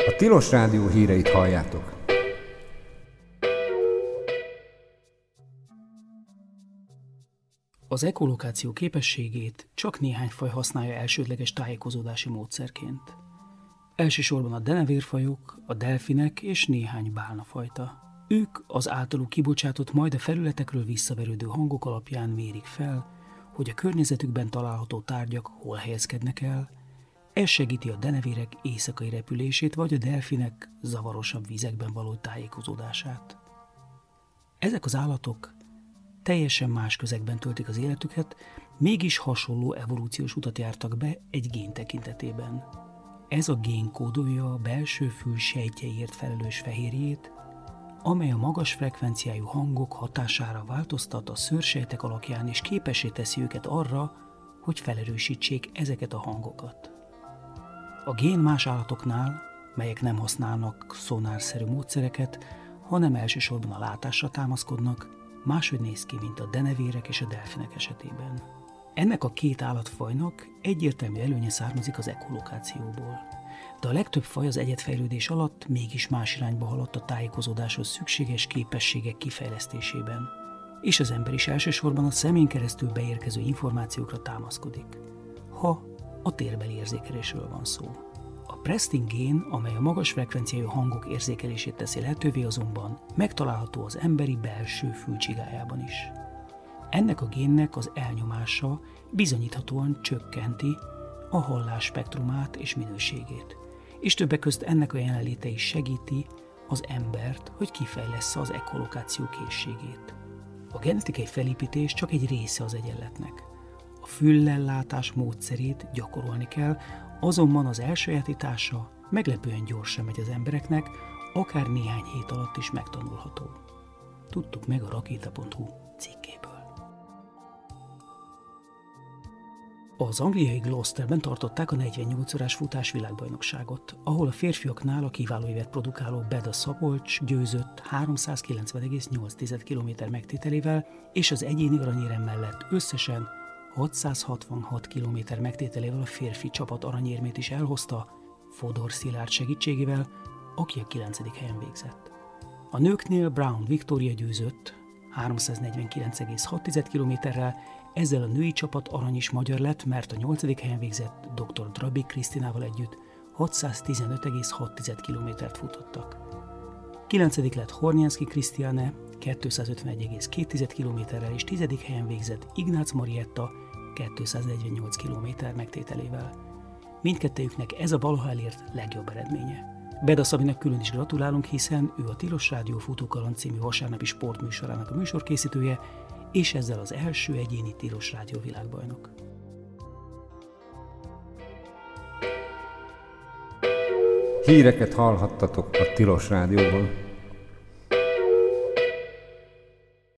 A Tilos Rádió híreit halljátok. Az ekolokáció képességét csak néhány faj használja elsődleges tájékozódási módszerként. Elsősorban a denevérfajok, a delfinek és néhány bálnafajta. Ők az általuk kibocsátott, majd a felületekről visszaverődő hangok alapján mérik fel, hogy a környezetükben található tárgyak hol helyezkednek el. Ez segíti a denevérek éjszakai repülését, vagy a delfinek zavarosabb vizekben való tájékozódását. Ezek az állatok teljesen más közegben töltik az életüket, mégis hasonló evolúciós utat jártak be egy gén tekintetében. Ez a gén kódolja a belső fül sejtjeiért felelős fehérjét, amely a magas frekvenciájú hangok hatására változtat a szőrsejtek alakján, és képessé teszi őket arra, hogy felerősítsék ezeket a hangokat. A gén más állatoknál, melyek nem használnak szonárszerű módszereket, hanem elsősorban a látásra támaszkodnak, máshogy néz ki, mint a denevérek és a delfinek esetében. Ennek a két állatfajnak egyértelmű előnye származik az ekolokációból. De a legtöbb faj az egyedfejlődés alatt mégis más irányba haladt a tájékozódáshoz szükséges képességek kifejlesztésében, és az ember is elsősorban a szemén keresztül beérkező információkra támaszkodik, ha a térbeli érzékelésről van szó. A Prestin gén, amely a magas frekvenciájú hangok érzékelését teszi lehetővé, azonban megtalálható az emberi belső fülcsigájában is. Ennek a génnek az elnyomása bizonyíthatóan csökkenti a hallás spektrumát és minőségét, és többek közt ennek a jelenléte is segíti az embert, hogy kifejlessze az ekolokáció készségét. A genetikai felépítés csak egy része az egyenletnek. A füllellátás módszerét gyakorolni kell, azonban az elsajátítása meglepően gyorsan megy az embereknek, akár néhány hét alatt is megtanulható. Tudtuk meg a rakéta.hu cikkéből. Az angliai Gloucesterben tartották a 48 órás futás világbajnokságot, ahol a férfiaknál a kiváló évet produkáló Beda Szabolcs győzött 390,8 km megtételével, és az egyéni aranyérem mellett összesen 666 km megtételével a férfi csapat aranyérmét is elhozta Fodor Szilárd segítségével, aki a 9. helyen végzett. A nőknél Brown Victoria győzött 349,6 km-rel, ezzel a női csapat arany is magyar lett, mert a 8. helyen végzett dr. Drabik Krisztinával együtt 615,6 km-t futottak. 9. lett Hornyánszky Krisztiane 251,2 km-rel, és 10. helyen végzett Ignác Marietta 248 km megtételével. Mindkettejüknek ez a valaha elért legjobb eredménye. Beda Szabinak külön is gratulálunk, hiszen ő a Tilos Rádió Futókaland című vasárnapi sportműsorának a műsorkészítője, és ezzel az első egyéni Tilos Rádió világbajnok. Híreket hallhattatok a Tilos Rádióban.